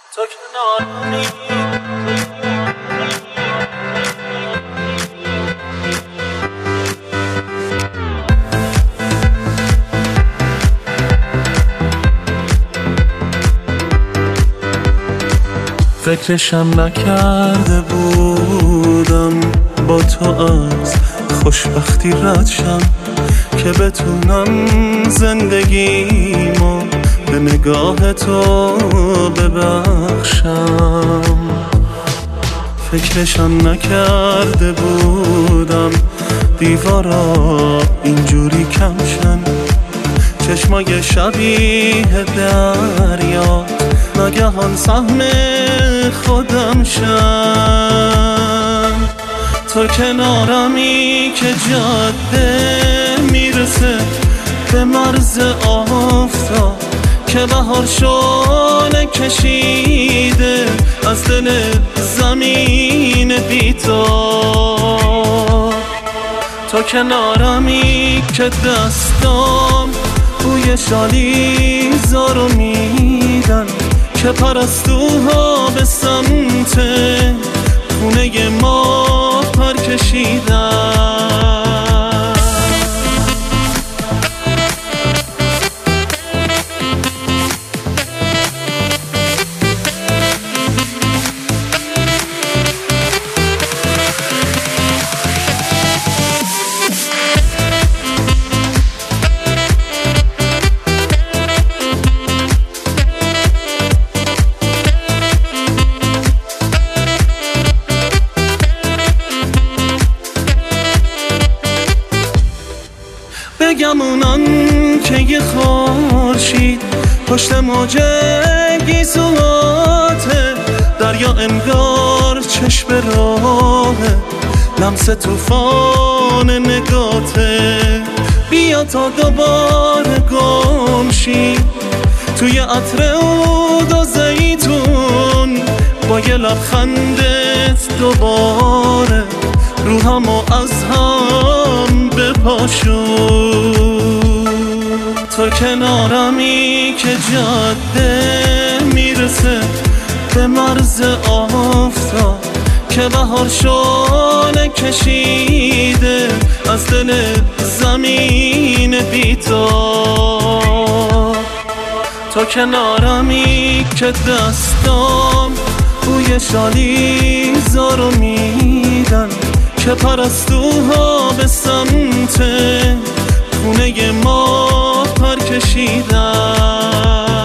تو کنارمی فکرشم نکرده بودم با تو از خوشبختی رد شم که بتونم زندگیمو به نگاه تو ببخشم. فکرشم نکرده بودم دیوارا اینجوری کمشن، چشمای شبیه دریا ناگهان سهم خودم شن. تو کنارمی که جاده میرسه به مرز آفتاب که بهار شعله کشیده از دل زمین بی‌تاب. تو کنارمی که دستام بوی شالیزارو میدن که پرستوها به سمت خونه ما پر کشیدن. بگمونن که یه خورشید پشت موج گیسواته، دریا انگار چشم راهه لمس توفان نگاته. بیا تا دوباره گمشی توی عطر عود و زیتون، با یه لبخندت دوباره روحمو از هم بپاشون. تو کنارمی که جاده میرسه به مرز آفتاب که بهار شعله کشیده از دل زمین بی‌تاب. تو کنارمی که دستام بوی شالیزارو میدن که پرستوها به سمت خونه ما پر کشیدن.